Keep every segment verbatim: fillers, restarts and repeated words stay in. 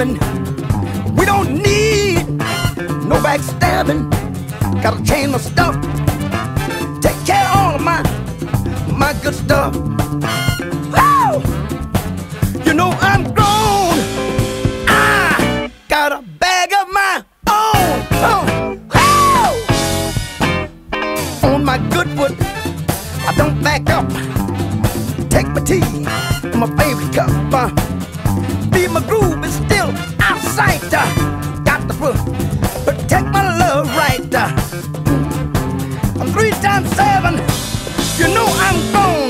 backstabbing. We don't need no backstabbing. Gotta change my stuff, take care of all of my my good stuff. Woo! You know I'm grown. I got a bag of my own. Oh, woo! On my good foot, I don't back up. Take my tea in my favorite cup. Uh, Be my groove is still out of sight. Uh, got to protect my love right. Uh, I'm three times seven. You know I'm grown.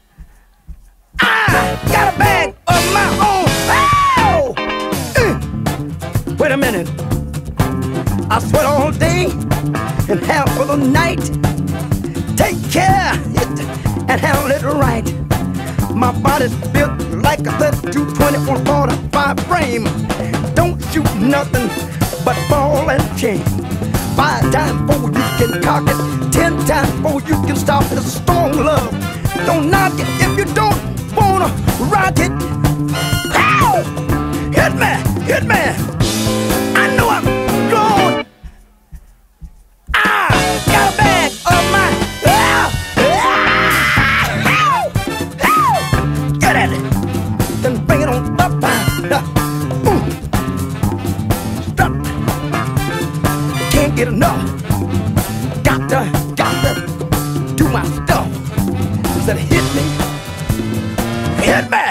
I got a bag of my own. Oh! Uh, wait a minute. I sweat all day and half of the night. Take care it and handle it right. My body's built like a thirty-two twenty on a forty-five frame. Don't shoot nothing but ball and chain. Five times before you can cock it, ten times before you can stop it. It's a strong love. Don't knock it if you don't wanna rock it. Ow! Hit me, hit me. I know I'm gone. I got a bag of my. Get at it, then bring it on up. Uh, ooh. Stop. Can't get enough. Got to, got to do my stuff. Said hit me, hit me.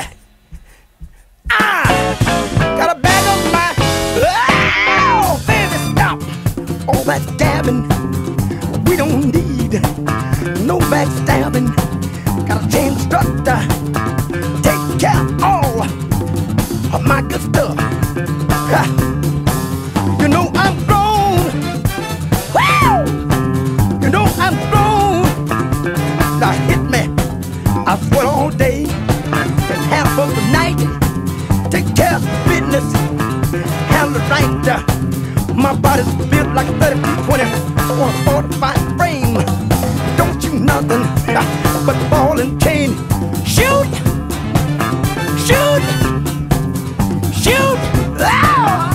I got a bag of my. Oh, baby, stop. All that dabbing, we don't need no backstabbing. Gotta change the structure. Take care of all of my good stuff. Ha. You know I'm grown. Woo! You know I'm grown. Now hit me. I sweat all day and half of the night. Take care of business. Handle it right. Uh, my body's built like a thirty-two twenty or a forty-five frame. Don't you nothing uh, but ball and chain. Shoot! Shoot! Shoot! Oh!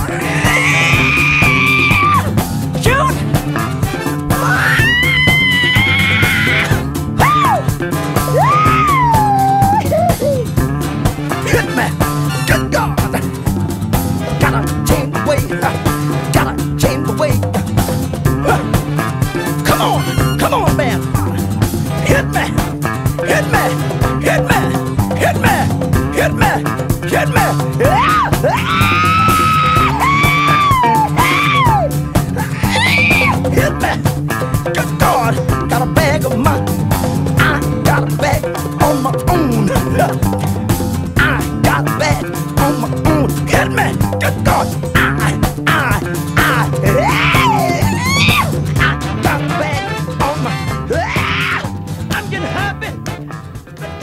Shoot! Hit me! Good God! Gotta change the way. Gotta change the way. Come on! Come on, man! Hit me! Hit me! Hit me! Hit me! Hit me! Hit me! Ah! Hit me! Good God! Got a bag of my. I got a bag on my own.